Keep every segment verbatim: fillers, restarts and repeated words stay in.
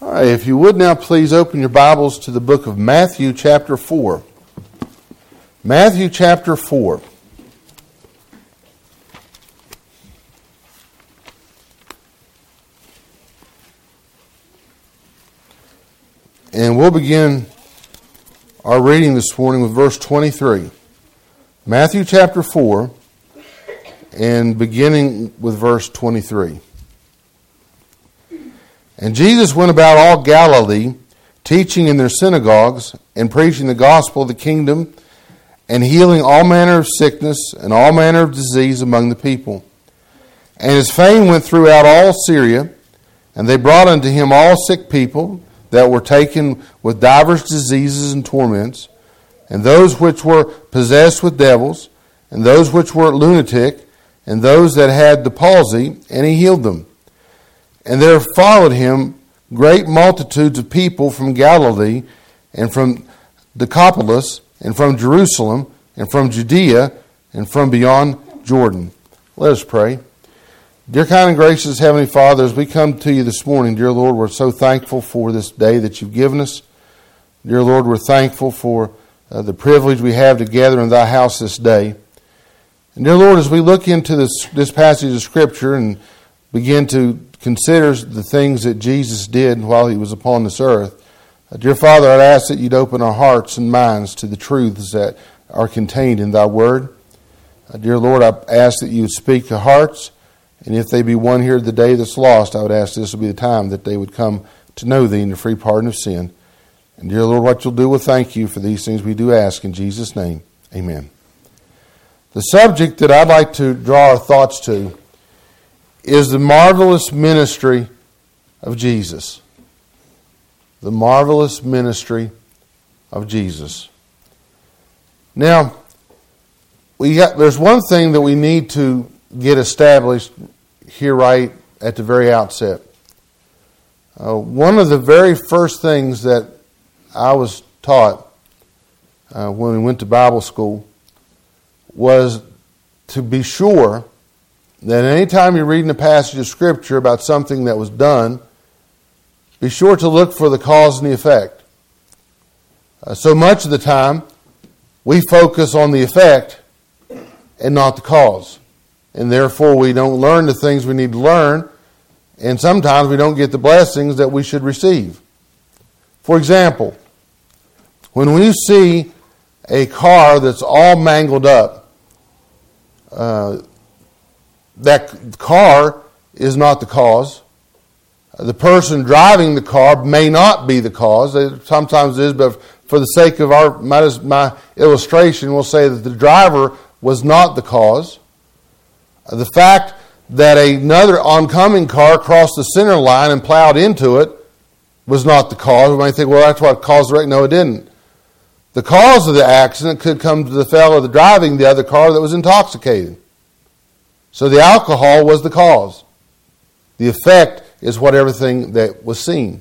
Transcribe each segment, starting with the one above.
All right, if you would now please open your Bibles to the book of Matthew chapter four. Matthew chapter four. And we'll begin our reading this morning with verse twenty-three. Matthew chapter four, and beginning with verse twenty-three. And Jesus went about all Galilee, teaching in their synagogues, and preaching the gospel of the kingdom, and healing all manner of sickness and all manner of disease among the people. And his fame went throughout all Syria, and they brought unto him all sick people that were taken with divers diseases and torments, and those which were possessed with devils, and those which were lunatic, and those that had the palsy, and he healed them. And there followed him great multitudes of people from Galilee, and from Decapolis, and from Jerusalem, and from Judea, and from beyond Jordan. Let us pray. Dear kind and gracious Heavenly Father, as we come to you this morning, dear Lord, we're so thankful for this day that you've given us. Dear Lord, we're thankful for uh, the privilege we have to gather in thy house this day. And dear Lord, as we look into this, this passage of Scripture and begin to consider the things that Jesus did while he was upon this earth, uh, dear Father, I'd ask that you'd open our hearts and minds to the truths that are contained in thy word. Uh, dear Lord, I ask that you would speak to hearts, and if they be one here today that's lost, I would ask this would be the time that they would come to know thee in the free pardon of sin. And dear Lord, what you'll do, we'll thank you for these things we do ask in Jesus' name. Amen. The subject that I'd like to draw our thoughts to is the marvelous ministry of Jesus. The marvelous ministry of Jesus. Now, we got, there's one thing that we need to get established here right at the very outset. Uh, one of the very first things that I was taught uh, when we went to Bible school was to be sure that anytime you're reading a passage of Scripture about something that was done, be sure to look for the cause and the effect. Uh, so much of the time, we focus on the effect and not the cause. And therefore, we don't learn the things we need to learn, and sometimes we don't get the blessings that we should receive. For example, when we see a car that's all mangled up, uh, that car is not the cause. The person driving the car may not be the cause. Sometimes it is, but for the sake of our my, my illustration, we'll say that the driver was not the cause. The fact that another oncoming car crossed the center line and plowed into it was not the cause. We might think, well, that's what caused the wreck. No, it didn't. The cause of the accident could come to the fellow that driving the other car that was intoxicated. So the alcohol was the cause. The effect is what everything that was seen.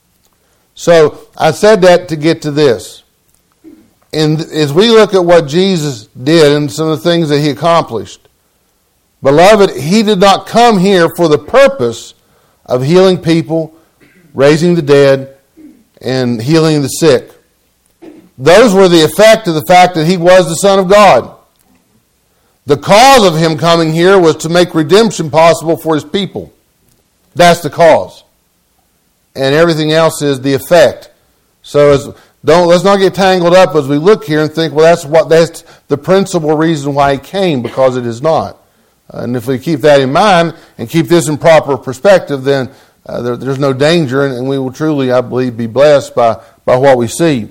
So I said that to get to this. And as we look at what Jesus did and some of the things that he accomplished, beloved, he did not come here for the purpose of healing people, raising the dead, and healing the sick. Those were the effect of the fact that he was the Son of God. The cause of him coming here was to make redemption possible for his people. That's the cause. And everything else is the effect. So as, don't let's not get tangled up as we look here and think, well, that's what that's the principal reason why he came, because it is not. And if we keep that in mind and keep this in proper perspective, then uh, there, there's no danger, and, and we will truly, I believe, be blessed by, by what we see.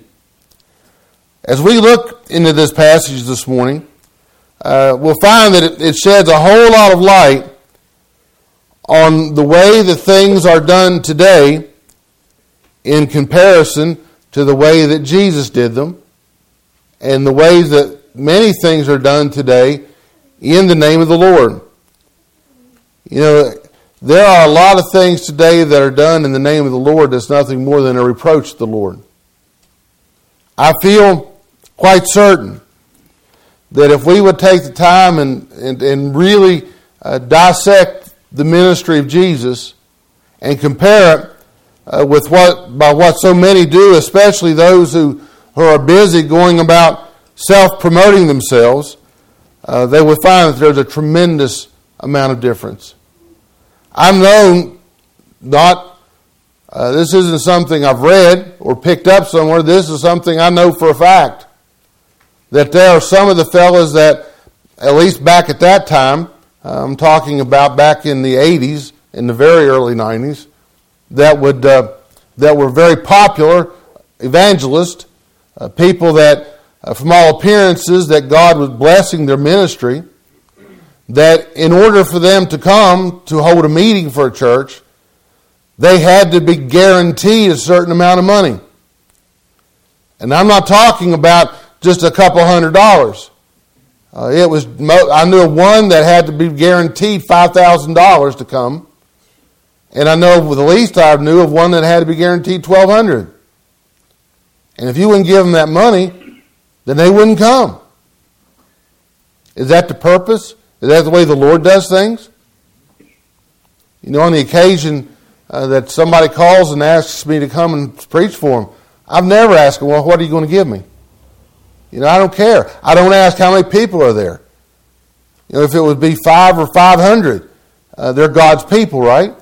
As we look into this passage this morning, Uh, we'll find that it, it sheds a whole lot of light on the way that things are done today in comparison to the way that Jesus did them, and the ways that many things are done today in the name of the Lord. You know, there are a lot of things today that are done in the name of the Lord that's nothing more than a reproach to the Lord. I feel quite certain that if we would take the time and, and, and really uh, dissect the ministry of Jesus and compare it uh, with what by what so many do, especially those who, who are busy going about self-promoting themselves, uh, they would find that there's a tremendous amount of difference. I'm known, not, uh, this isn't something I've read or picked up somewhere, this is something I know for a fact, that there are some of the fellas that, at least back at that time, uh, I'm talking about back in the eighties, in the very early nineties, that would uh, that were very popular evangelists, uh, people that, uh, from all appearances, that God was blessing their ministry, that in order for them to come to hold a meeting for a church, they had to be guaranteed a certain amount of money. And I'm not talking about just a couple hundred dollars. Uh, it was I knew one that had to be guaranteed five thousand dollars to come. And I know the least I knew of one that had to be guaranteed twelve hundred dollars. And if you wouldn't give them that money, then they wouldn't come. Is that the purpose? Is that the way the Lord does things? You know, on the occasion uh, that somebody calls and asks me to come and preach for them, I've never asked them, well, what are you going to give me? You know, I don't care. I don't ask how many people are there. You know, if it would be five or five hundred, uh, they're God's people, right?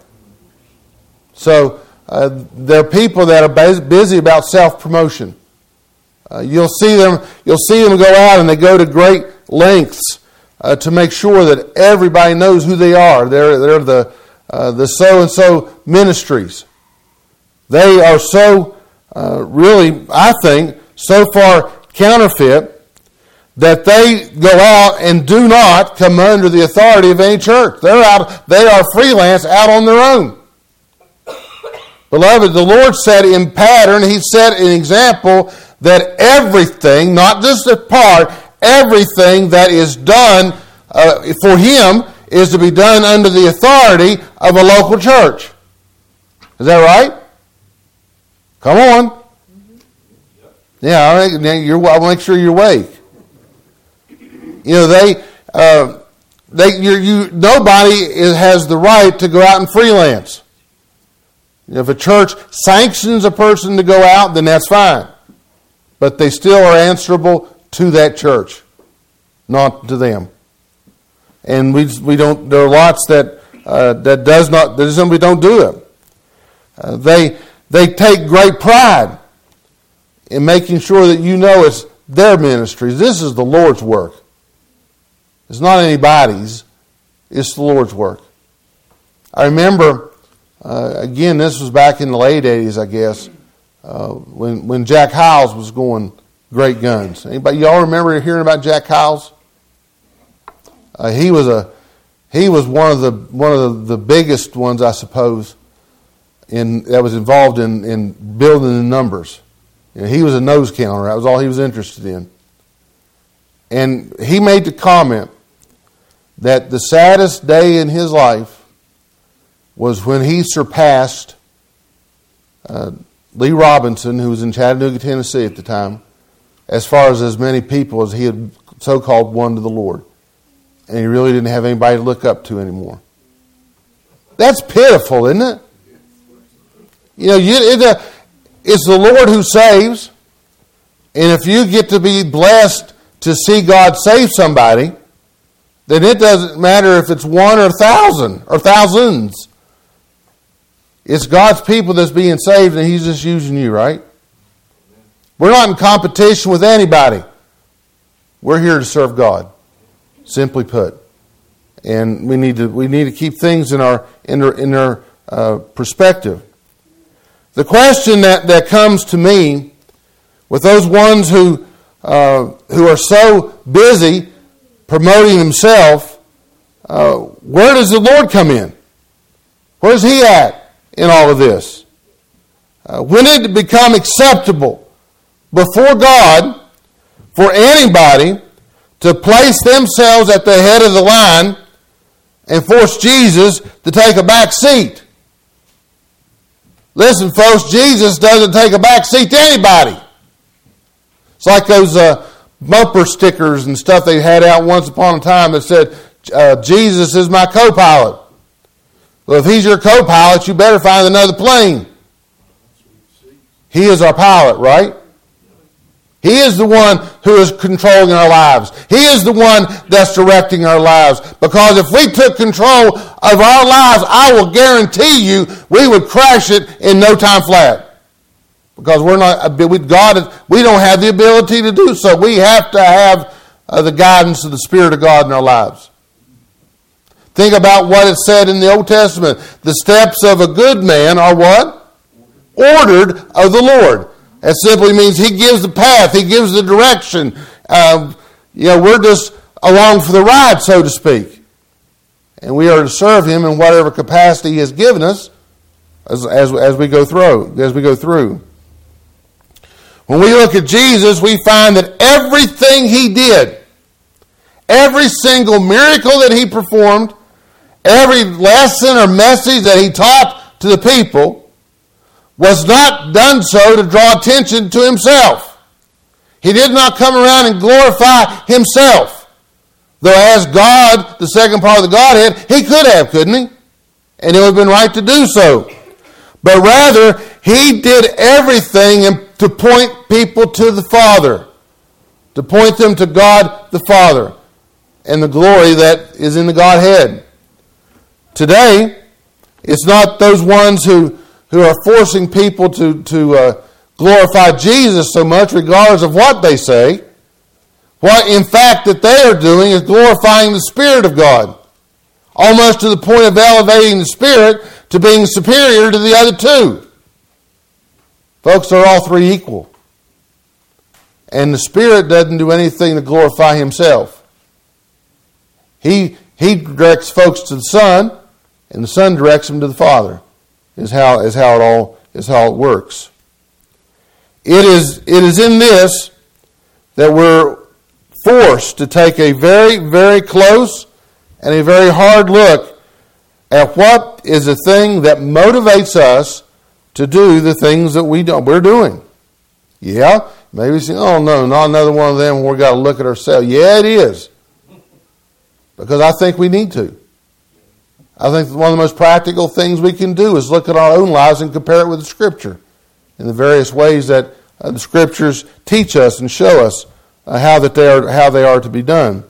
So uh, they're people that are busy about self-promotion. Uh, you'll see them. You'll see them go out and they go to great lengths uh, to make sure that everybody knows who they are. They're they're the uh, the so and so ministries. They are so uh, really, I think, so far counterfeit that they go out and do not come under the authority of any church. They're out. They are freelance, out on their own. Beloved, the Lord set in pattern, He set an example that everything, not just a part, everything that is done uh, for Him is to be done under the authority of a local church. Is that right? Come on. Yeah, I'll make, you're, I'll make sure you're awake. You know, they, uh, they, you're, you, nobody is, has the right to go out and freelance. If a church sanctions a person to go out, then that's fine. But they still are answerable to that church, not to them. And we we don't. There are lots that uh, that does not. That simply don't do it. Uh, they they take great pride in making sure that you know it's their ministries. This is the Lord's work. It's not anybody's. It's the Lord's work. I remember. Uh, again, this was back in the late eighties, I guess, uh, when when Jack Hyles was going great guns. Anybody, y'all remember hearing about Jack Hyles? Uh, he was a he was one of the one of the, the biggest ones, I suppose, in that was involved in, in building the numbers. You know, he was a nose counter. That was all he was interested in. And he made the comment that the saddest day in his life was when he surpassed uh, Lee Robinson, who was in Chattanooga, Tennessee at the time, as far as as many people as he had so-called won to the Lord. And he really didn't have anybody to look up to anymore. That's pitiful, isn't it? You know, you, it, uh, it's the Lord who saves. And if you get to be blessed to see God save somebody, then it doesn't matter if it's one or a thousand or thousands. It's God's people that's being saved and He's just using you, right? We're not in competition with anybody. We're here to serve God, simply put. And we need to we need to keep things in our in our, in our uh, perspective. The question that, that comes to me with those ones who uh, who are so busy promoting themselves, uh, where does the Lord come in? Where's He at in all of this? Uh, when did it become acceptable before God for anybody to place themselves at the head of the line and force Jesus to take a back seat? Listen, folks, Jesus doesn't take a back seat to anybody. It's like those uh, bumper stickers and stuff they had out once upon a time that said, uh, Jesus is my co-pilot. Well, if He's your co-pilot, you better find another plane. He is our pilot, right? He is the one who is controlling our lives. He is the one that's directing our lives. Because if we took control of our lives, I will guarantee you we would crash it in no time flat. Because we're not, with God, we don't have the ability to do so. We have to have uh, the guidance of the Spirit of God in our lives. Think about what it said in the Old Testament. The steps of a good man are what? Ordered of the Lord. That simply means He gives the path. He gives the direction. Uh, you know, we're just along for the ride, so to speak. And we are to serve Him in whatever capacity He has given us as, as, as we go through. As we go through. When we look at Jesus, we find that everything He did, every single miracle that He performed, every lesson or message that He taught to the people, was not done so to draw attention to Himself. He did not come around and glorify Himself. Though as God, the second part of the Godhead, He could have, couldn't He? And it would have been right to do so. But rather, He did everything to point people to the Father. To point them to God the Father. And the glory that is in the Godhead. Today, it's not those ones who who are forcing people to, to uh, glorify Jesus so much, regardless of what they say. What, in fact, that they are doing is glorifying the Spirit of God, almost to the point of elevating the Spirit to being superior to the other two. Folks, they're all three equal. And the Spirit doesn't do anything to glorify Himself. He, he directs folks to the Son, and the Son directs them to the Father. Is how is how it all is how it works. It is it is in this that we're forced to take a very, very close and a very hard look at what is the thing that motivates us to do the things that we do, we're doing. Yeah, maybe you say, oh no, not another one of them where we've got to look at ourselves. Yeah, it is. Because I think we need to. I think one of the most practical things we can do is look at our own lives and compare it with the Scripture in the various ways that uh, the Scriptures teach us and show us uh, how that they are how they are to be done.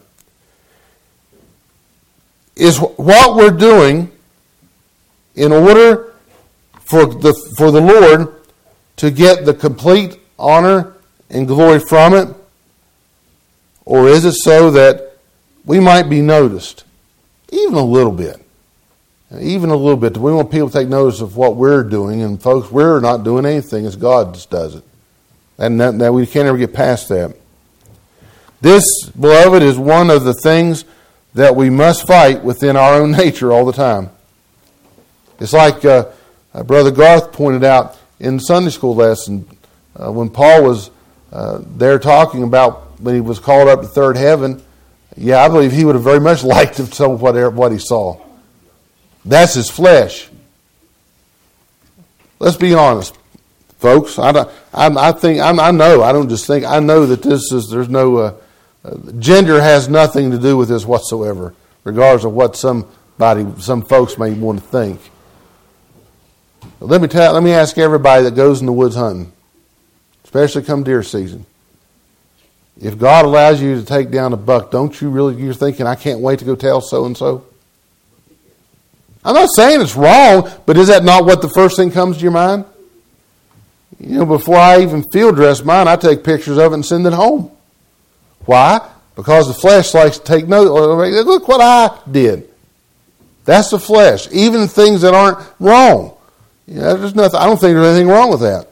Is what we're doing in order for the for the Lord to get the complete honor and glory from it, or is it so that we might be noticed even a little bit? Even a little bit. We want people to take notice of what we're doing. And folks, we're not doing anything. It's God that does it. And that, that we can't ever get past that. This, beloved, is one of the things that we must fight within our own nature all the time. It's like uh, Brother Garth pointed out in the Sunday school lesson uh, when Paul was uh, there talking about when he was called up to third heaven. Yeah, I believe he would have very much liked to tell what, what he saw. That's his flesh. Let's be honest, folks. I, don't, I, I think I, I know. I don't just think. I know that this is. There's no uh, uh, gender has nothing to do with this whatsoever, regardless of what somebody, some folks may want to think. But let me tell. Let me ask everybody that goes in the woods hunting, especially come deer season. If God allows you to take down a buck, don't you really? You're thinking, I can't wait to go tell so and so. I'm not saying it's wrong, but is that not what the first thing comes to your mind? You know, before I even field dress mine, I take pictures of it and send it home. Why? Because the flesh likes to take note. Look what I did. That's the flesh. Even things that aren't wrong. You know, there's nothing. I don't think there's anything wrong with that.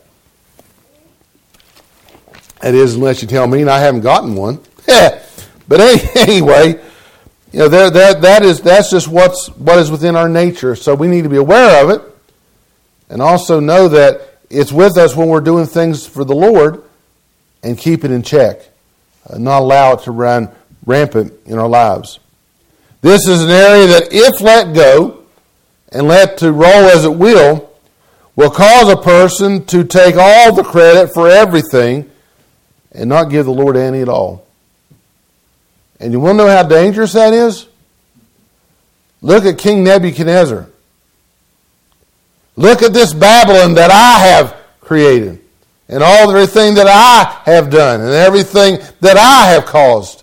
It is, unless you tell me, and I haven't gotten one. But anyway. You know, there, that that is that's just what's what is within our nature. So we need to be aware of it, and also know that it's with us when we're doing things for the Lord, and keep it in check, uh, not allow it to run rampant in our lives. This is an area that, if let go and let to roll as it will, will cause a person to take all the credit for everything, and not give the Lord any at all. And you want to know how dangerous that is? Look at King Nebuchadnezzar. Look at this Babylon that I have created. and all everything that I have done and everything that I have caused.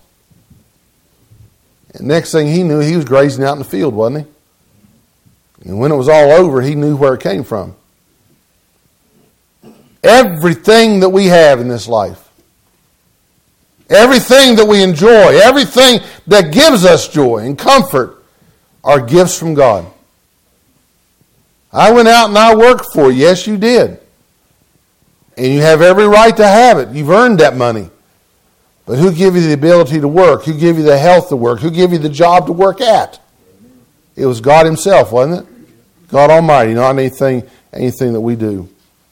And next thing he knew, he was grazing out in the field, wasn't he? And when it was all over, he knew where it came from. Everything that we have in this life, everything that we enjoy, everything that gives us joy and comfort are gifts from God. I went out and I worked for you. Yes, you did. And you have every right to have it. You've earned that money. But who gave you the ability to work? Who gave you the health to work? Who gave you the job to work at? It was God himself, wasn't it? God Almighty, not anything, anything that we do.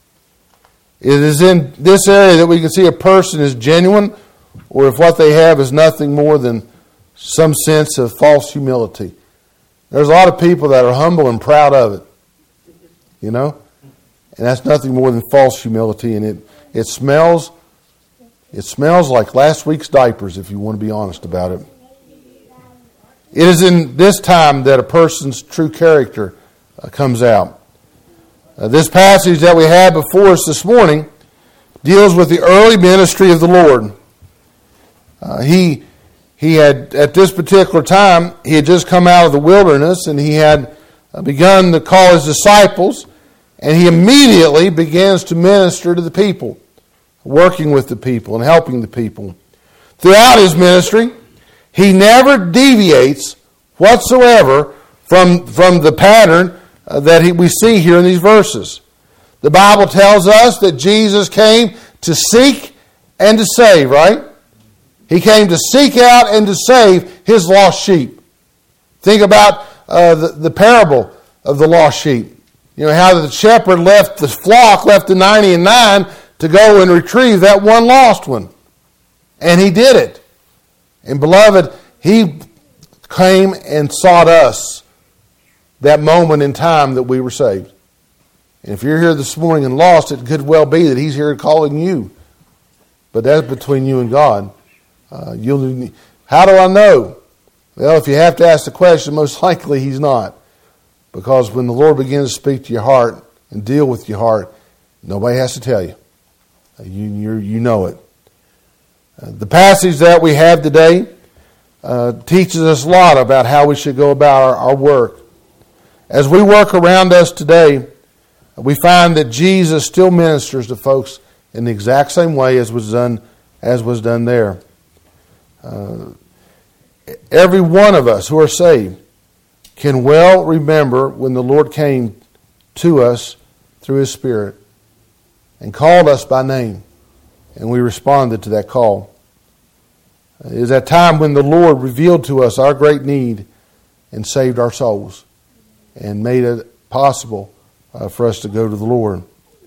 It is in this area that we can see a person is genuine, or if what they have is nothing more than some sense of false humility. There's a lot of people that are humble and proud of it. You know? And that's nothing more than false humility, and it, it smells it smells like last week's diapers, if you want to be honest about it. It is in this time that a person's true character uh, comes out. Uh, this passage that we had before us this morning deals with the early ministry of the Lord. Uh, he he had, at this particular time, he had just come out of the wilderness, and he had uh, begun to call his disciples, and he immediately begins to minister to the people, working with the people and helping the people. Throughout his ministry, he never deviates whatsoever from, from the pattern uh, that he, we see here in these verses. The Bible tells us that Jesus came to seek and to save, right? He came to seek out and to save his lost sheep. Think about uh, the, the parable of the lost sheep. You know, how the shepherd left the flock, left the ninety and nine to go and retrieve that one lost one. And he did it. And beloved, he came and sought us that moment in time that we were saved. And if you're here this morning and lost, it could well be that he's here calling you. But that's between you and God. Uh, you'll. How do I know? Well, if you have to ask the question, most likely he's not. Because when the Lord begins to speak to your heart and deal with your heart, nobody has to tell you. You, you, you know it. Uh, the passage that we have today uh, teaches us a lot about how we should go about our, our work. As we work around us today, we find that Jesus still ministers to folks in the exact same way as was done, as was done there. Uh, every one of us who are saved can well remember when the Lord came to us through His Spirit and called us by name, and we responded to that call. It is that time when the Lord revealed to us our great need and saved our souls and made it possible uh, for us to go to the Lord.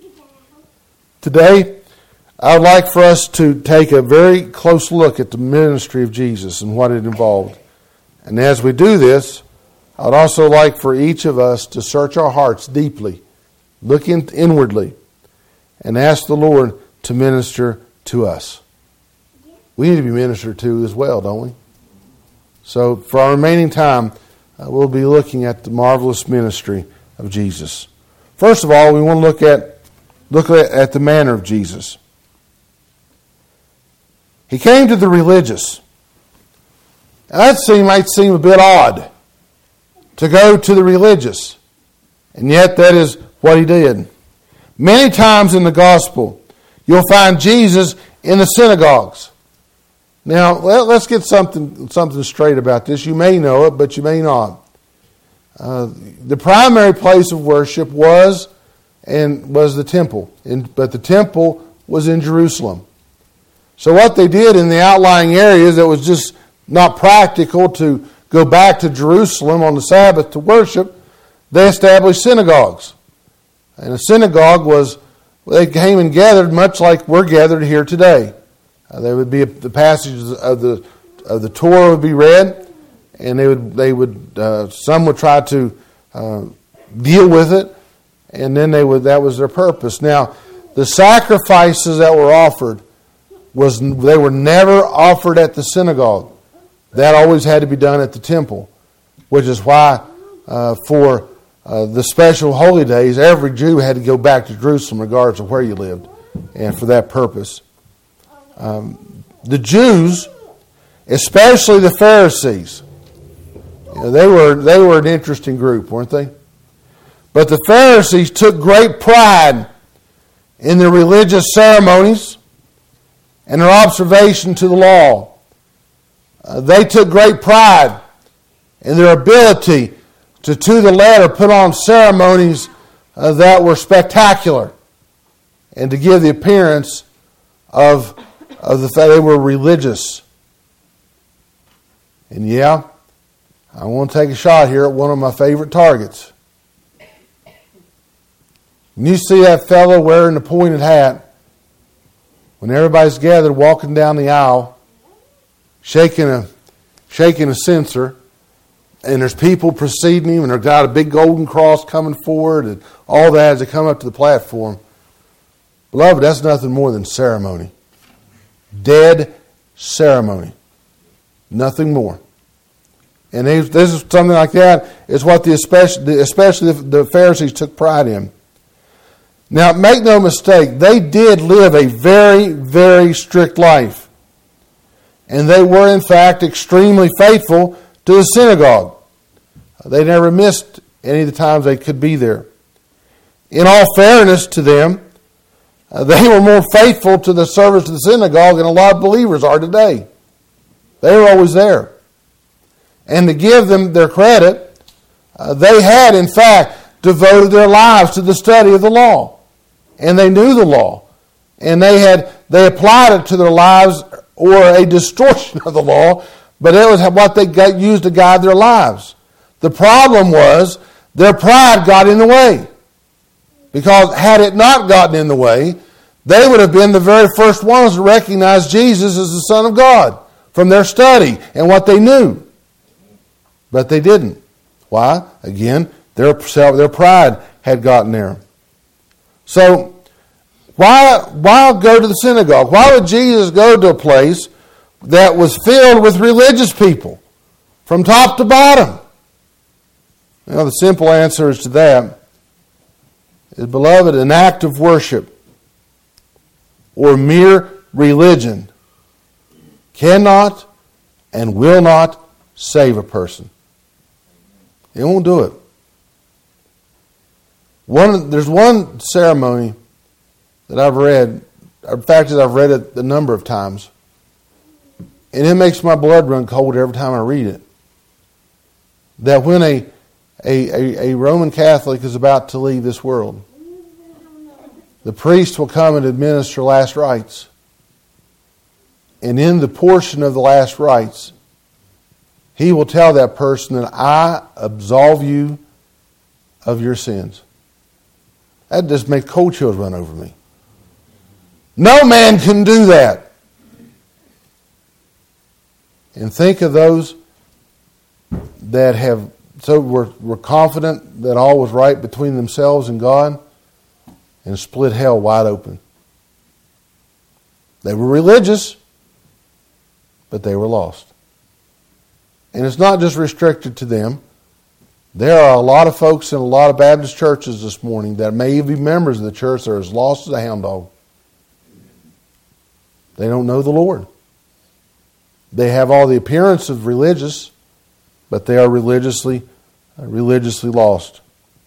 Today, I would like for us to take a very close look at the ministry of Jesus and what it involved. And as we do this, I would also like for each of us to search our hearts deeply, look in, inwardly, and ask the Lord to minister to us. We need to be ministered to as well, don't we? So for our remaining time, uh, we'll be looking at the marvelous ministry of Jesus. First of all, we want to look at look at, at the manner of Jesus. He came to the religious. Now that seem, might seem a bit odd, to go to the religious. And yet that is what he did. Many times in the gospel, you'll find Jesus in the synagogues. Now, let's get something something straight about this. You may know it, but you may not. Uh, the primary place of worship was and was the temple, in, but the temple was in Jerusalem. So what they did in the outlying areas that was just not practical to go back to Jerusalem on the Sabbath to worship, they established synagogues. And a synagogue was, they came and gathered much like we're gathered here today. Uh, there would be a, the passages of the of the Torah would be read, and they would they would uh, some would try to uh, deal with it, and then they would that was their purpose. Now, the sacrifices that were offered was they were never offered at the synagogue. That always had to be done at the temple, which is why uh, for uh, the special holy days, every Jew had to go back to Jerusalem regardless of where you lived. and for that purpose. Um, the Jews, especially the Pharisees, you know, they were they were an interesting group, weren't they? But the Pharisees took great pride in their religious ceremonies and their observation to the law. Uh, they took great pride in their ability to, to the letter, put on ceremonies uh, that were spectacular and to give the appearance of, of the fact they were religious. And yeah, I want to take a shot here at one of my favorite targets. When you see that fellow wearing the pointed hat, when everybody's gathered walking down the aisle, shaking a shaking a censer, and there's people preceding him, and they've got a big golden cross coming forward, and all that as they come up to the platform. Beloved, that's nothing more than ceremony. Dead ceremony. Nothing more. And this is something like that is what the especially, especially the Pharisees took pride in. Now, make no mistake, they did live a very, very strict life. And they were, in fact, extremely faithful to the synagogue. They never missed any of the times they could be there. In all fairness to them, uh, they were more faithful to the service of the synagogue than a lot of believers are today. They were always there. And to give them their credit, uh, they had, in fact, devoted their lives to the study of the law. And they knew the law. And they had they applied it to their lives, or a distortion of the law, but it was what they got used to guide their lives. The problem was their pride got in the way. Because had it not gotten in the way, they would have been the very first ones to recognize Jesus as the Son of God from their study and what they knew. But they didn't. Why? Again, their their pride had gotten there. So, why, why go to the synagogue? Why would Jesus go to a place that was filled with religious people from top to bottom? Well, the simple answer is to that is, beloved, an act of worship or mere religion cannot and will not save a person. It won't do it. One, there's one ceremony that I've read, in fact, I've read it a number of times, and it makes my blood run cold every time I read it. That when a, a, a, a Roman Catholic is about to leave this world, the priest will come and administer last rites. And in the portion of the last rites, he will tell that person that I absolve you of your sins. That just makes cold chills run over me. No man can do that. And think of those that have so were, were confident that all was right between themselves and God, and split hell wide open. They were religious, but they were lost. And it's not just restricted to them. There are a lot of folks in a lot of Baptist churches this morning that may even be members of the church that are as lost as a hound dog. They don't know the Lord. They have all the appearance of religious, but they are religiously, religiously lost.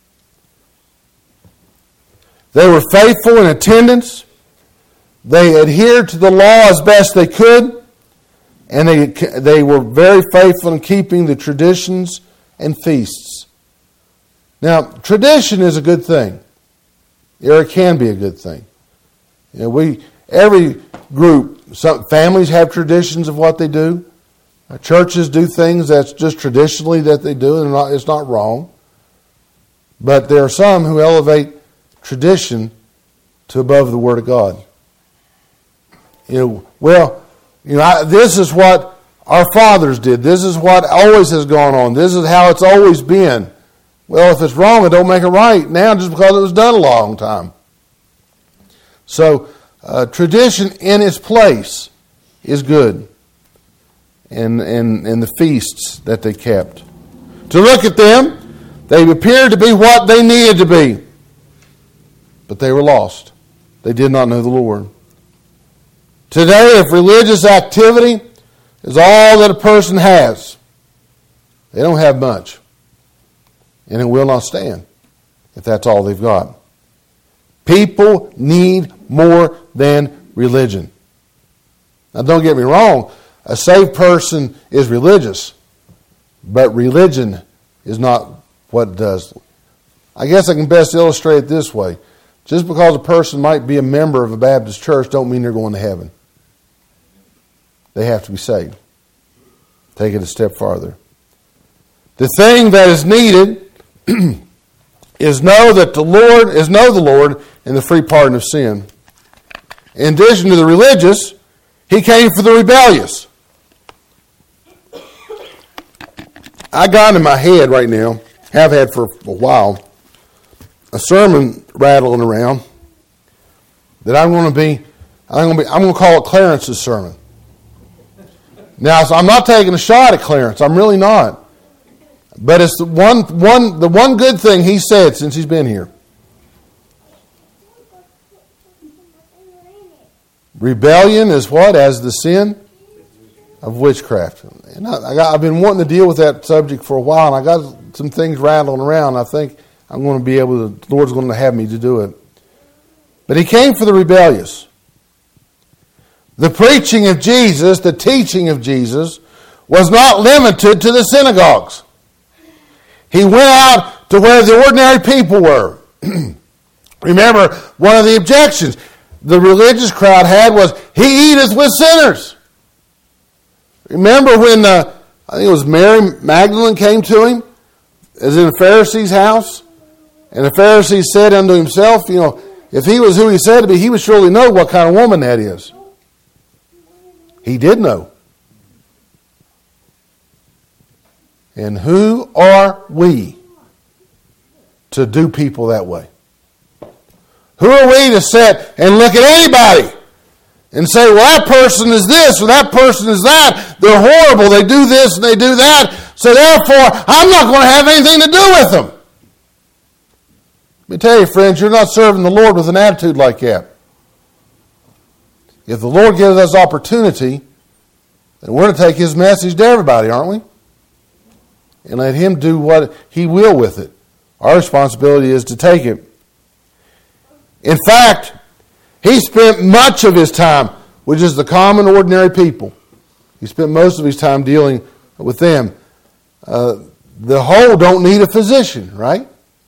They were faithful in attendance. They adhered to the law as best they could. And they, they were very faithful in keeping the traditions and feasts. Now, tradition is a good thing. Or it can be a good thing. You know, we every group, some families have traditions of what they do. Uh, churches do things that's just traditionally that they do, and not, it's not wrong. But there are some who elevate tradition to above the Word of God. You know, well, you know, I, this is what our fathers did. This is what always has gone on. This is how it's always been. Well, if it's wrong, it don't make it right now just because it was done a long time. So, uh, tradition in its place is good. And, and, and the feasts that they kept. To look at them, they appeared to be what they needed to be. But they were lost. they did not know the Lord. Today, if religious activity is all that a person has, they don't have much. And it will not stand if that's all they've got. People need more than religion. Now, don't get me wrong. A saved person is religious. But religion is not what it does. I guess I can best illustrate it this way. Just because a person might be a member of a Baptist church don't mean they're going to heaven. They have to be saved. Take it a step farther. The thing that is needed is know that the Lord is know the Lord and the free pardon of sin. In addition to the religious, he came for the rebellious. I got in my head right now, have had for a while, a sermon rattling around that I'm going to be, I'm going to be, I'm going to call it Clarence's sermon. Now, so I'm not taking a shot at Clarence. I'm really not. But it's the one, one, the one good thing he said since he's been here. Rebellion is what? As the sin of witchcraft. And I, I got, I've been wanting to deal with that subject for a while, and I got some things rattling around. I think I'm going to be able to, the Lord's going to have me to do it. But he came for the rebellious. The preaching of Jesus, the teaching of Jesus, was not limited to the synagogues. He went out to where the ordinary people were. Remember, one of the objections the religious crowd had was, he eateth with sinners. Remember when, uh, I think it was Mary Magdalene came to him, as in a Pharisee's house, and the Pharisee said unto himself, you know, if he was who he said to be, he would surely know what kind of woman that is. He did know. And who are we to do people that way? Who are we to sit and look at anybody and say, well, that person is this or that person is that. They're horrible. They do this and they do that. So therefore, I'm not going to have anything to do with them. Let me tell you, friends, you're not serving the Lord with an attitude like that. If the Lord gives us opportunity, then we're going to take his message to everybody, aren't we? And let him do what he will with it. Our responsibility is to take it. In fact, he spent much of his time with just the common, ordinary people. He spent most of his time dealing with them. Uh, the whole don't need a physician, right?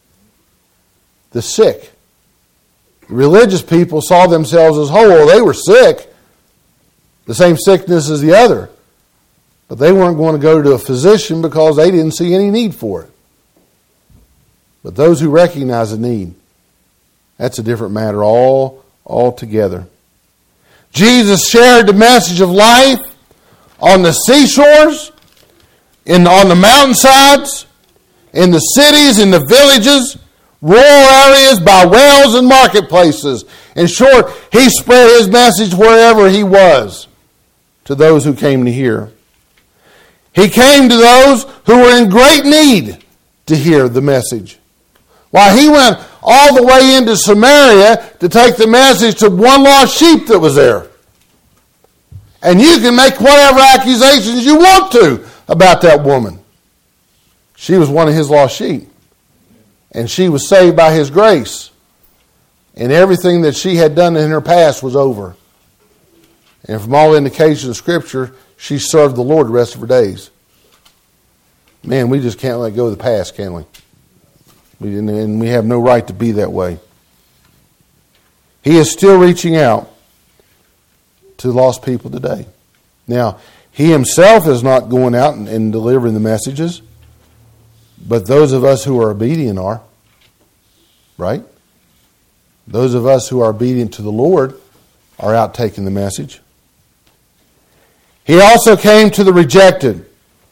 The sick. Religious people saw themselves as whole. Well, they were sick. The same sickness as the other. But they weren't going to go to a physician because they didn't see any need for it. But those who recognize the need, that's a different matter all altogether. Jesus shared the message of life on the seashores, in, on the mountainsides, in the cities, in the villages, rural areas, by wells and marketplaces. In short, he spread his message wherever he was to those who came to hear. He came to those who were in great need to hear the message. Why, he went all the way into Samaria to take the message to one lost sheep that was there. And you can make whatever accusations you want to about that woman. She was one of his lost sheep. And she was saved by his grace. And everything that she had done in her past was over. And from all indications of Scripture, she served the Lord the rest of her days. Man, we just can't let go of the past, can we? we and we have no right to be that way. He is still reaching out to lost people today. Now, he himself is not going out and, and delivering the messages, but those of us who are obedient are. Right? Those of us who are obedient to the Lord are out taking the message. He also came to the rejected.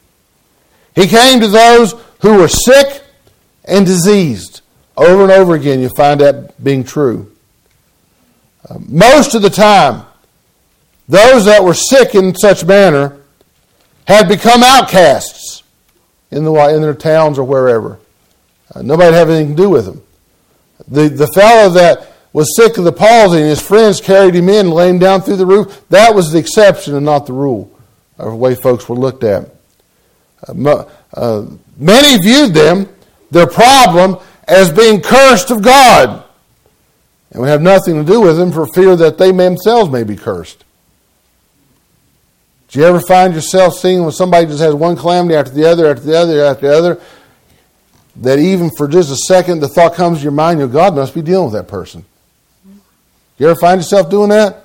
He came to those who were sick and diseased. Over and over again, you find that being true. Uh, most of the time, those that were sick in such manner had become outcasts in, the, in their towns or wherever. Uh, nobody had anything to do with them. The, the fellow that was sick of the palsy and his friends carried him in and laid him down through the roof, that was the exception and not the rule, or the way folks were looked at. Uh, uh, many viewed them, their problem, as being cursed of God. And we have nothing to do with them for fear that they themselves may be cursed. Do you ever find yourself seeing when somebody just has one calamity after the other, after the other, after the other, that even for just a second the thought comes to your mind, you know, God must be dealing with that person. You ever find yourself doing that?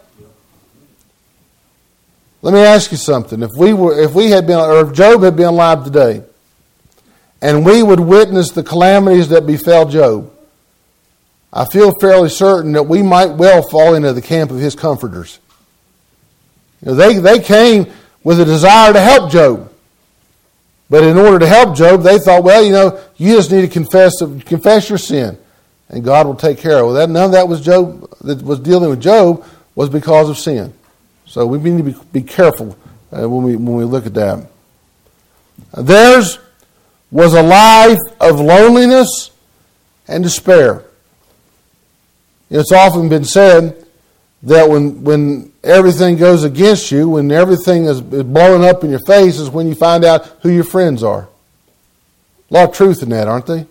Let me ask you something. If we were, if we had been, or if Job had been alive today, and we would witness the calamities that befell Job, I feel fairly certain that we might well fall into the camp of his comforters. You know, they, they came with a desire to help Job. But in order to help Job, they thought, well, you know, you just need to confess confess your sin, and God will take care of it. Well, that, none of that was Job that was dealing with Job was because of sin. So we need to be, be careful uh, when we when we look at that. Theirs was a life of loneliness and despair. It's often been said that when when everything goes against you, when everything is blowing up in your face, is when you find out who your friends are. A lot of truth in that, aren't they?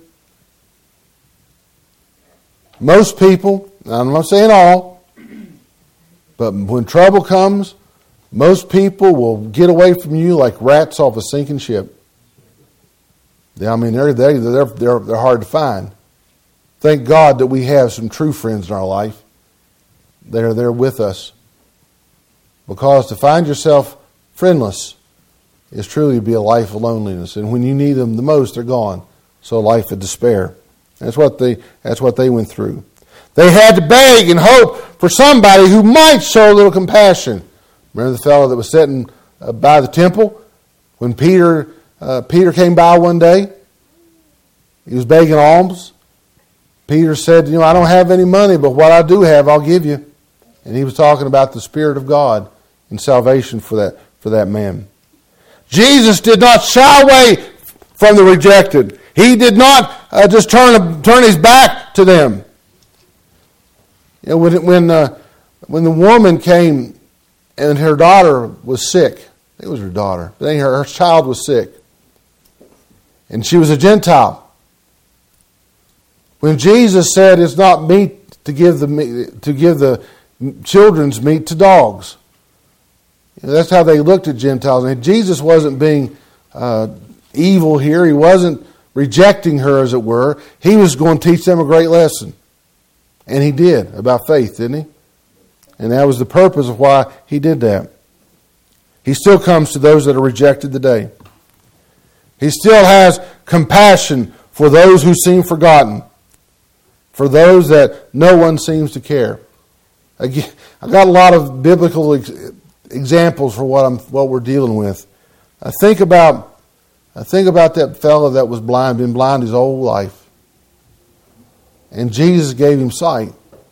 Most people, I'm not saying all, but when trouble comes, most people will get away from you like rats off a sinking ship. I mean, they're, they're, they're, they're, they're hard to find. Thank God that we have some true friends in our life. They're there with us. Because to find yourself friendless is truly to be a life of loneliness. And when you need them the most, they're gone. So a life of despair. That's what they, that's what they went through. They had to beg and hope for somebody who might show a little compassion. Remember the fellow that was sitting uh, by the temple? When Peter, uh, Peter came by one day, he was begging alms. Peter said, you know, I don't have any money, but what I do have, I'll give you. And he was talking about the Spirit of God and salvation for that, for that man. Jesus did not shy away from the rejected. He did not uh, just turn turn his back to them. You know, when when uh, when the woman came and her daughter was sick, it was her daughter, but then her, her child was sick, and she was a Gentile. When Jesus said, "It's not meat to give the to give the children's meat to dogs," you know, that's how they looked at Gentiles. And Jesus wasn't being uh, evil here. He wasn't rejecting her, as it were. He was going to teach them a great lesson. And he did, about faith, didn't he? And that was the purpose of why he did that. He still comes to those that are rejected today. He still has compassion for those who seem forgotten, for those that no one seems to care. Again, I've got a lot of biblical ex- examples for what I'm what we're dealing with. I think about I think about that fellow that was blind, been blind his whole life. And Jesus gave him sight.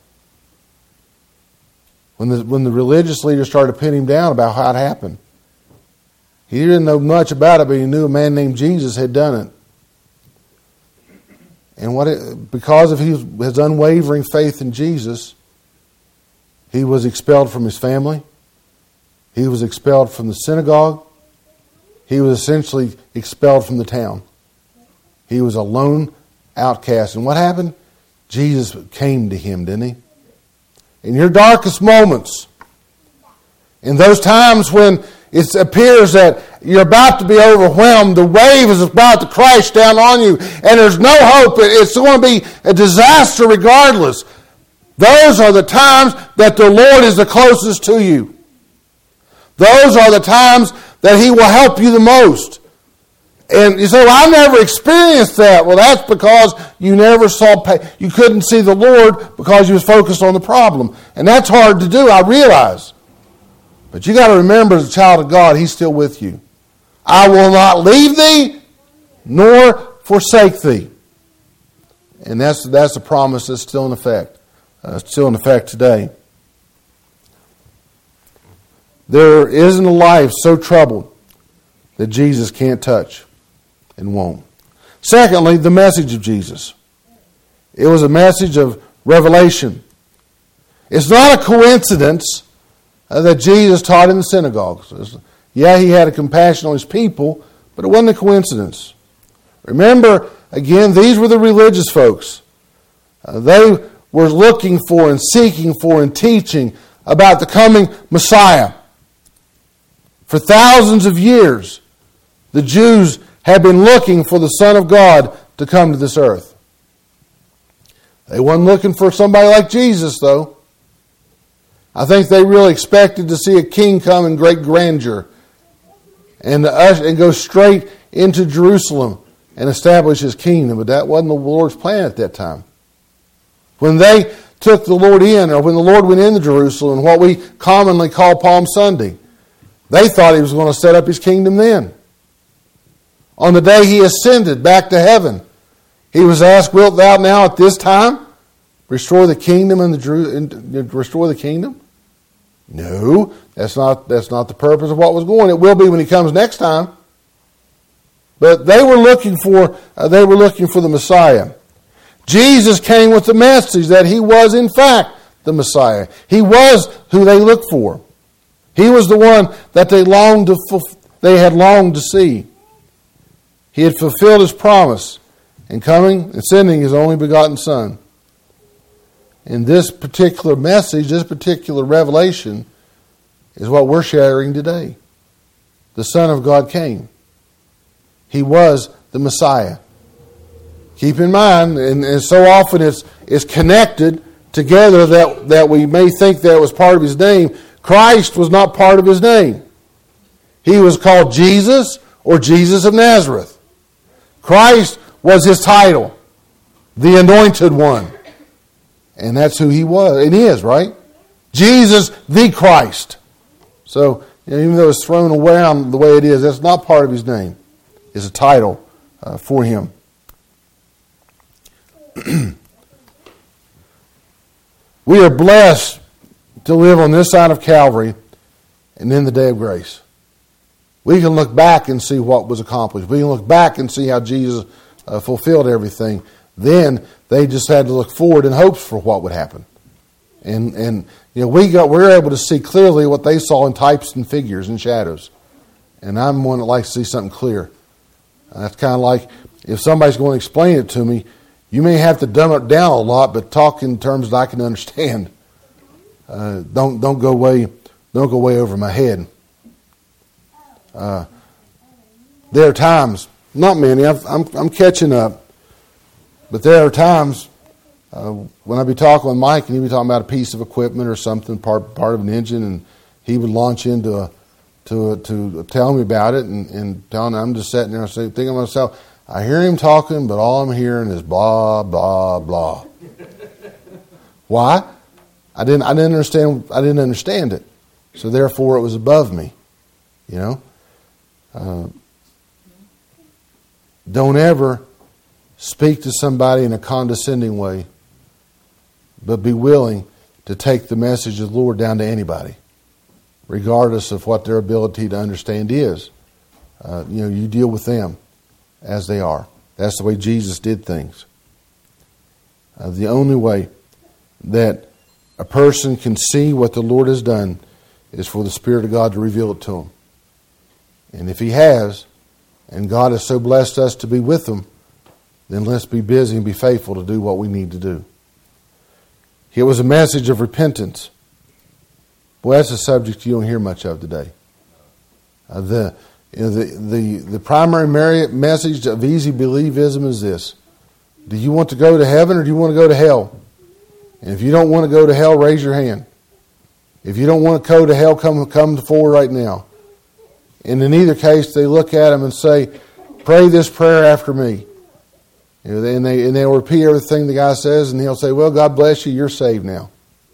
When the, when the religious leaders started pinning him down about how it happened, he didn't know much about it, but he knew a man named Jesus had done it. And what it, because of his, his unwavering faith in Jesus, he was expelled from his family. He was expelled from the synagogue. He was essentially expelled from the town. He was a lone outcast. And what happened? Jesus came to him, didn't he? In your darkest moments, in those times when it appears that you're about to be overwhelmed, the wave is about to crash down on you, and there's no hope, it's going to be a disaster regardless. Those are the times that the Lord is the closest to you. Those are the times that He will help you the most. And you say, well, I never experienced that. Well, that's because you never saw, you couldn't see the Lord because you was focused on the problem. And that's hard to do, I realize. But you got to remember, as a child of God, He's still with you. I will not leave thee, nor forsake thee. And that's, that's a promise that's still in effect. Uh, still in effect today. There isn't a life so troubled that Jesus can't touch and won't. Secondly, the message of Jesus. It was a message of revelation. It's not a coincidence uh, that Jesus taught in the synagogues. It's, yeah, he had a compassion on his people, but it wasn't a coincidence. Remember, again, these were the religious folks. Uh, they were looking for and seeking for and teaching about the coming Messiah. For thousands of years, the Jews had been looking for the Son of God to come to this earth. They weren't looking for somebody like Jesus, though. I think they really expected to see a king come in great grandeur and, and go straight into Jerusalem and establish his kingdom, but that wasn't the Lord's plan at that time. When they took the Lord in, or when the Lord went into Jerusalem, what we commonly call Palm Sunday, they thought he was going to set up his kingdom then. On the day he ascended back to heaven, he was asked, "Wilt thou now at this time restore the kingdom and the restore the kingdom?" No, that's not that's not the purpose of what was going. It will be when he comes next time. But they were looking for uh, they were looking for the Messiah. Jesus came with the message that he was in fact the Messiah. He was who they looked for. He was the one that they longed to they had longed to see. He had fulfilled his promise in coming and sending his only begotten Son. And this particular message, this particular revelation, is what we're sharing today. The Son of God came. He was the Messiah. Keep in mind, and, and so often it's, it's connected together that, that we may think that was part of his name. Christ was not part of his name. He was called Jesus or Jesus of Nazareth. Christ was his title, the Anointed One. And that's who he was, and he is, right? Jesus the Christ. So, you know, even though it's thrown around the way it is, that's not part of his name. It's a title uh, for him. We are blessed to live on this side of Calvary and in the day of grace. We can look back and see what was accomplished. We can look back and see how Jesus uh, fulfilled everything. Then they just had to look forward in hopes for what would happen. And and you know we got we're able to see clearly what they saw in types and figures and shadows. And I'm one that likes to see something clear. And that's kind of like if somebody's going to explain it to me, you may have to dumb it down a lot, but talk in terms that I can understand. Uh, don't don't go way don't go way over my head. Uh, there are times, not many. I've, I'm I'm catching up, but there are times uh, when I be talking with Mike and he'd be talking about a piece of equipment or something, part part of an engine, and he would launch into a, to a, to tell me about it, and, and telling I'm just sitting there and thinking to myself, I hear him talking, but all I'm hearing is blah blah blah. Why? I didn't I didn't understand I didn't understand it, so therefore it was above me, you know. Uh, don't ever speak to somebody in a condescending way, but be willing to take the message of the Lord down to anybody, regardless of what their ability to understand is. Uh, you know, you deal with them as they are. That's the way Jesus did things. Uh, the only way that a person can see what the Lord has done is for the Spirit of God to reveal it to them. And if he has, and God has so blessed us to be with them, then let's be busy and be faithful to do what we need to do. It was a message of repentance. Boy, that's a subject you don't hear much of today. Uh, the, you know, the the the primary message of easy believism is this: do you want to go to heaven or do you want to go to hell? And if you don't want to go to hell, raise your hand. If you don't want to go to hell, come come forward right now. And in either case, they look at him and say, "Pray this prayer after me." You know, and they and they'll repeat everything the guy says, and he'll say, "Well, God bless you. You're saved now."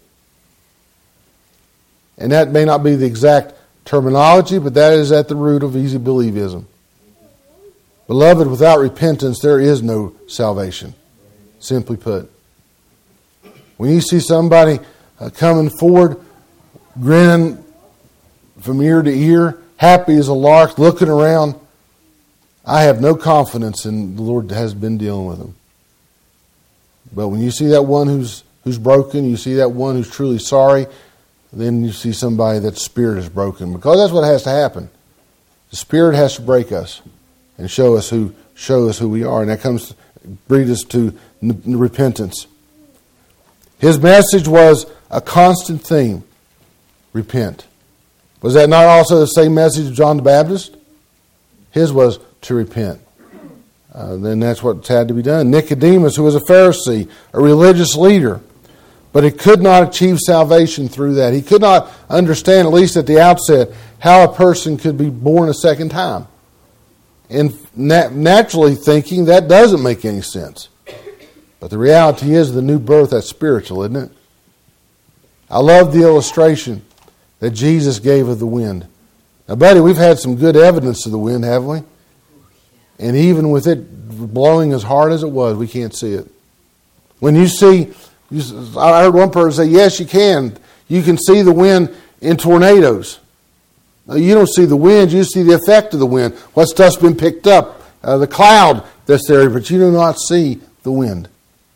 And that may not be the exact terminology, but that is at the root of easy believism. Beloved, without repentance, there is no salvation. Simply put. When you see somebody uh, coming forward, grinning from ear to ear, happy as a lark, looking around, I have no confidence in the Lord has been dealing with them. But when you see that one who's who's broken, you see that one who's truly sorry, then you see somebody that spirit is broken. Because that's what has to happen. The Spirit has to break us and show us who show us who we are, and that comes brings us to n- repentance. His message was a constant theme: repent. Was that not also the same message of John the Baptist? His was to repent. Uh, then that's what had to be done. Nicodemus, who was a Pharisee, a religious leader, but he could not achieve salvation through that. He could not understand, at least at the outset, how a person could be born a second time. And nat- naturally thinking, that doesn't make any sense. But the reality is the new birth, that's spiritual, isn't it? I love the illustration that Jesus gave of the wind. Now, buddy, we've had some good evidence of the wind, haven't we? And even with it blowing as hard as it was, we can't see it. When you see, I heard one person say, yes, you can. You can see the wind in tornadoes. Now, you don't see the wind, you see the effect of the wind. What stuff's been picked up, uh, the cloud that's there, but you do not see the wind.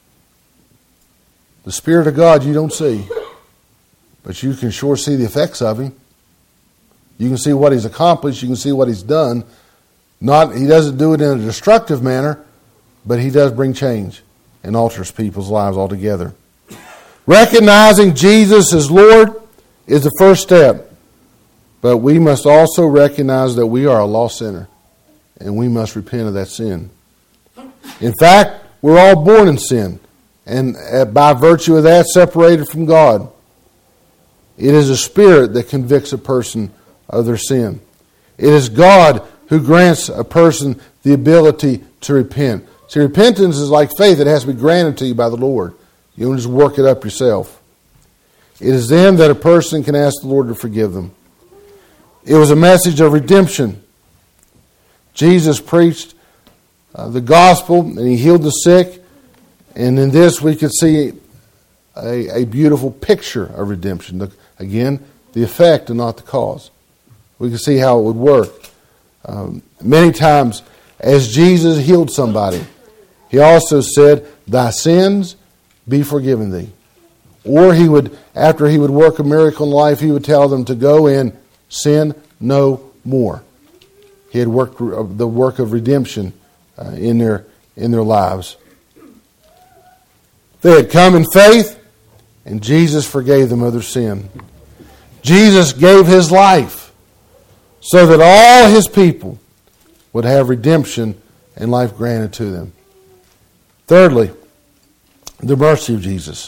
The Spirit of God you don't see, but you can sure see the effects of Him. You can see what He's accomplished, you can see what He's done. Not, He doesn't do it in a destructive manner, but He does bring change and alters people's lives altogether. Recognizing Jesus as Lord is the first step. But we must also recognize that we are a lost sinner, and we must repent of that sin. In fact, we're all born in sin, and by virtue of that, separated from God. It is a spirit that convicts a person of their sin. It is God who grants a person the ability to repent. See, repentance is like faith. It has to be granted to you by the Lord. You don't just work it up yourself. It is then that a person can ask the Lord to forgive them. It was a message of redemption. Jesus preached uh, the gospel and He healed the sick. And in this we could see a, a beautiful picture of redemption. The, again, the effect and not the cause. We can see how it would work. Um, many times as Jesus healed somebody, He also said, thy sins be forgiven thee. Or He would, after He would work a miracle in life, He would tell them to go and sin no more. He had worked the work of redemption uh, in their in their lives. They had come in faith, and Jesus forgave them of their sin. Jesus gave His life so that all His people would have redemption and life granted to them. Thirdly, the mercy of Jesus.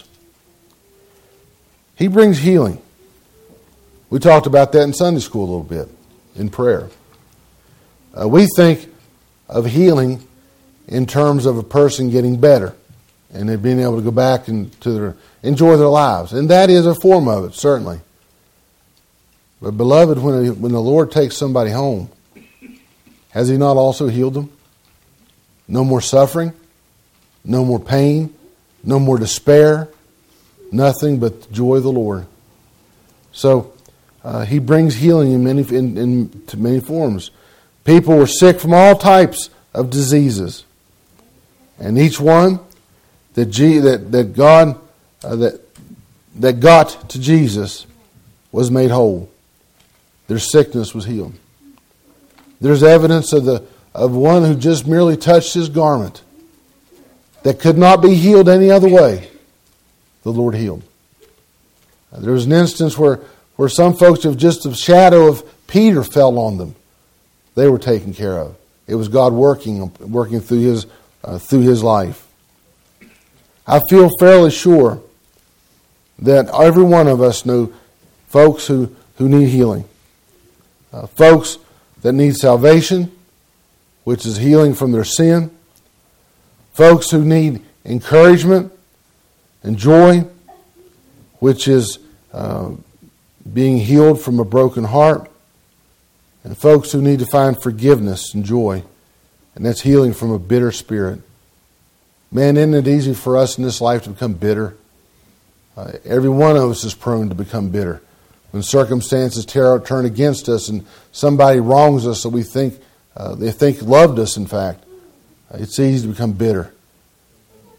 He brings healing. We talked about that in Sunday school a little bit, in prayer. Uh, we think of healing in terms of a person getting better and then being able to go back and to their, enjoy their lives. And that is a form of it, certainly. But beloved, when, when the Lord takes somebody home, has He not also healed them? No more suffering, no more pain, no more despair, nothing but the joy of the Lord. So, Uh, he brings healing in many in, in to many forms. People were sick from all types of diseases, and each one that G, that that God uh, that that got to Jesus was made whole. Their sickness was healed. There's evidence of the of one who just merely touched His garment that could not be healed any other way. The Lord healed. Uh, there was an instance where. Where some folks, if just the shadow of Peter fell on them, they were taken care of. It was God working, working through his uh, through his life. I feel fairly sure that every one of us know folks who, who need healing, uh, folks that need salvation, which is healing from their sin, folks who need encouragement and joy, which is uh, being healed from a broken heart, and folks who need to find forgiveness and joy, and that's healing from a bitter spirit. Man, isn't it easy for us in this life to become bitter? Uh, every one of us is prone to become bitter. When circumstances tear, turn against us and somebody wrongs us that we think uh, they think loved us, in fact, uh, it's easy to become bitter.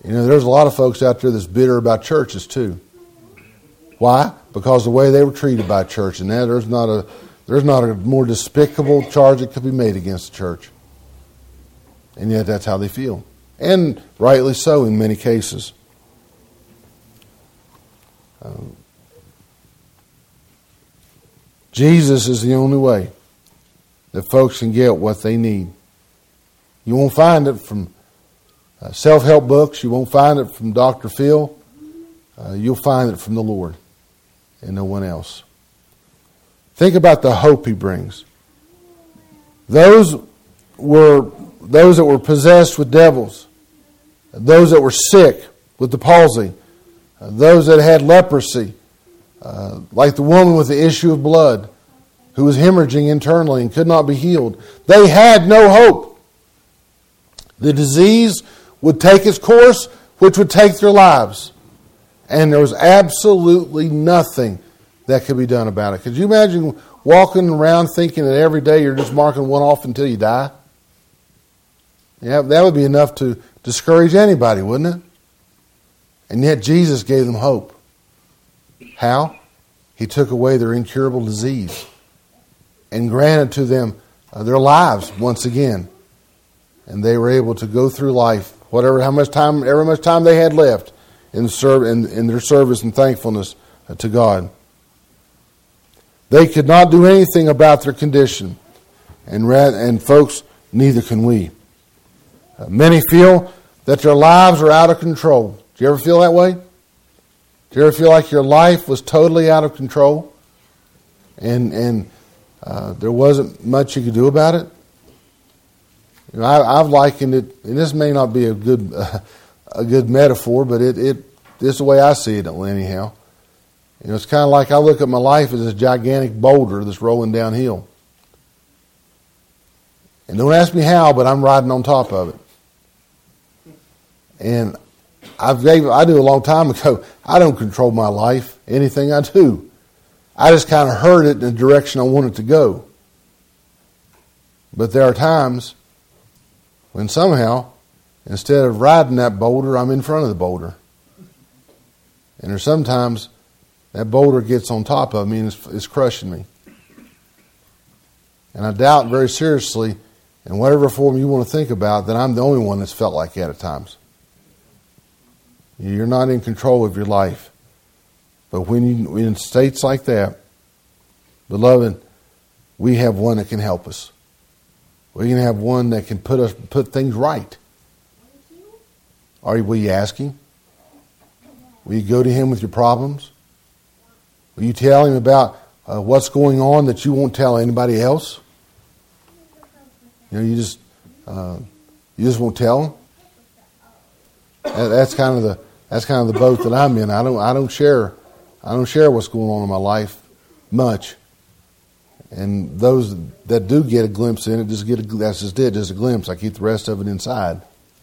You know, there's a lot of folks out there that's bitter about churches too. Why? Because the way they were treated by church, and that there's not a there's not a more despicable charge that could be made against the church. And yet that's how they feel. And rightly so in many cases. Um, Jesus is the only way that folks can get what they need. You won't find it from uh, self-help books. You won't find it from Doctor Phil. Uh, you'll find it from the Lord and no one else. Think about the hope He brings. Those were those that were possessed with devils, those that were sick with the palsy, uh, those that had leprosy, uh, like the woman with the issue of blood who was hemorrhaging internally and could not be healed. They had no hope. The disease would take its course, which would take their lives. And there was absolutely nothing that could be done about it. Could you imagine walking around thinking that every day you're just marking one off until you die? Yeah, that would be enough to discourage anybody, wouldn't it? And yet Jesus gave them hope. How? He took away their incurable disease and granted to them uh, their lives once again. And they were able to go through life, whatever, how much time, however much time they had left in, serve, in, in their service and thankfulness uh, to God. They could not do anything about their condition. And, and folks, neither can we. Uh, many feel that their lives are out of control. Do you ever feel that way? Do you ever feel like your life was totally out of control? And and uh, there wasn't much you could do about it? You know, I, I've likened it, and this may not be a good uh, a good metaphor, but it, it this is the way I see it anyhow. You know, it's kind of like I look at my life as this gigantic boulder that's rolling downhill. And don't ask me how, but I'm riding on top of it. And I've gave, I do a long time ago, I don't control my life, anything I do. I just kind of herd it in the direction I want it to go. But there are times when somehow, instead of riding that boulder, I'm in front of the boulder. And there's sometimes that boulder gets on top of me and it's, it's crushing me. And I doubt very seriously, in whatever form you want to think about, that I'm the only one that's felt like that at times. You're not in control of your life. But when you in states like that, beloved, we have one that can help us. We can have one that can put us put things right. Are you, will you ask Him? Will you go to Him with your problems? Will you tell Him about uh, what's going on that you won't tell anybody else? You know, you just uh, you just won't tell Him. That, that's kind of the that's kind of the boat that I'm in. I don't I don't share I don't share what's going on in my life much. And those that do get a glimpse in it, just get a, that's just it, just a glimpse. I keep the rest of it inside.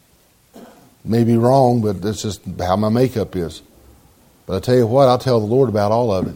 May be wrong, but that's just how my makeup is. But I tell you what, I'll tell the Lord about all of it.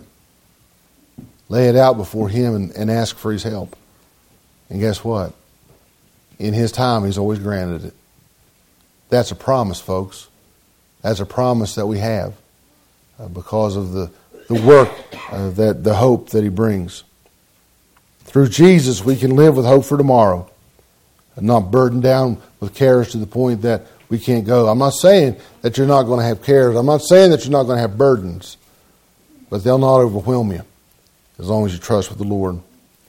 Lay it out before Him and, and ask for His help. And guess what? In His time, He's always granted it. That's a promise, folks. That's a promise that we have uh, because of the, the work, uh, that the hope that He brings. Through Jesus, we can live with hope for tomorrow and not burdened down with cares to the point that we can't go. I'm not saying that you're not going to have cares. I'm not saying that you're not going to have burdens, but they'll not overwhelm you as long as you trust with the Lord.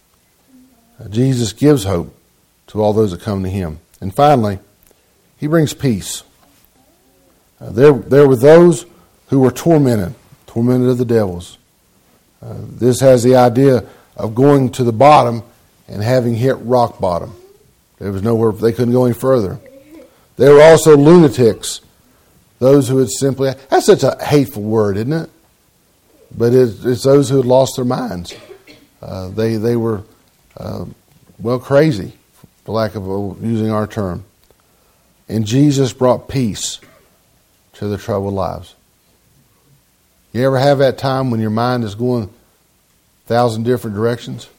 Uh, Jesus gives hope to all those that come to Him. And finally, He brings peace. Uh, there, there were those who were tormented, tormented of the devils. Uh, this has the idea of going to the bottom and having hit rock bottom. There was nowhere, they couldn't go any further. There were also lunatics, those who had simply, that's such a hateful word, isn't it? But it's, it's those who had lost their minds. Uh, they, they were, uh, well, crazy, for lack of using our term. And Jesus brought peace to their troubled lives. You ever have that time when your mind is going a thousand different directions?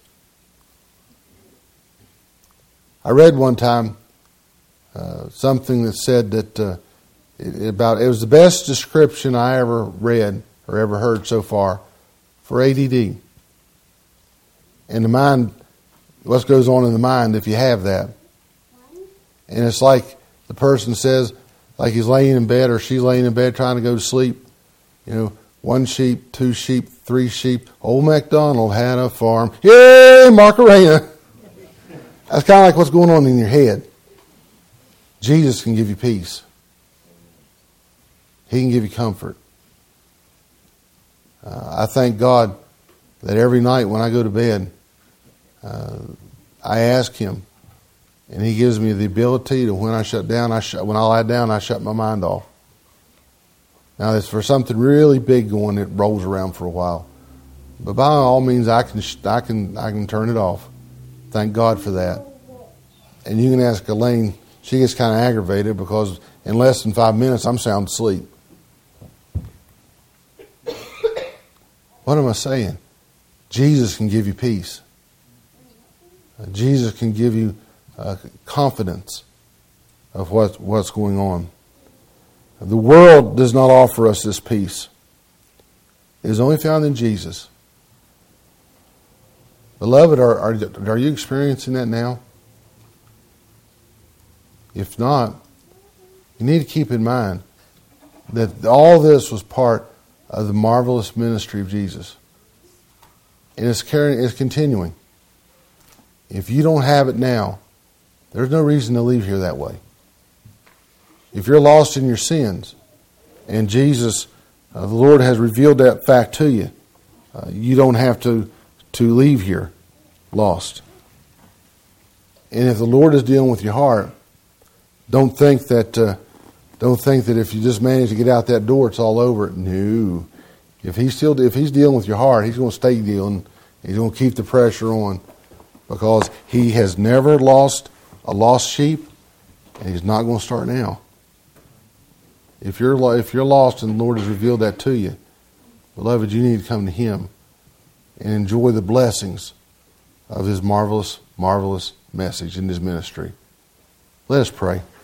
I read one time uh, something that said that uh, It, about it was the best description I ever read or ever heard so far for A D D. And the mind, what goes on in the mind if you have that. And it's like the person says, like he's laying in bed or she's laying in bed trying to go to sleep. You know, one sheep, two sheep, three sheep. Old MacDonald had a farm. Yay, Macarena. That's kind of like what's going on in your head. Jesus can give you peace. He can give you comfort. Uh, I thank God that every night when I go to bed, uh, I ask Him, and He gives me the ability to, when I shut down, I shut, when I lie down, I shut my mind off. Now, it's for something really big going, it rolls around for a while. But by all means, I can, I can, I can turn it off. Thank God for that. And you can ask Elaine. She gets kind of aggravated because in less than five minutes, I'm sound asleep. What am I saying? Jesus can give you peace. Jesus can give you uh, confidence of what, what's going on. The world does not offer us this peace. It is only found in Jesus. Beloved, are, are, are you experiencing that now? If not, you need to keep in mind that all this was part of the marvelous ministry of Jesus. And it's carrying, it's continuing. If you don't have it now, there's no reason to leave here that way. If you're lost in your sins, and Jesus, uh, the Lord has revealed that fact to you, uh, you don't have to, to leave here lost. And if the Lord is dealing with your heart, don't think that uh, don't think that if you just manage to get out that door, it's all over. No. If he's still if he's dealing with your heart, He's going to stay dealing. He's going to keep the pressure on, because He has never lost a lost sheep, and He's not going to start now. If you're if you're lost and the Lord has revealed that to you, beloved, you need to come to Him and enjoy the blessings of His marvelous, marvelous message in His ministry. Let us pray.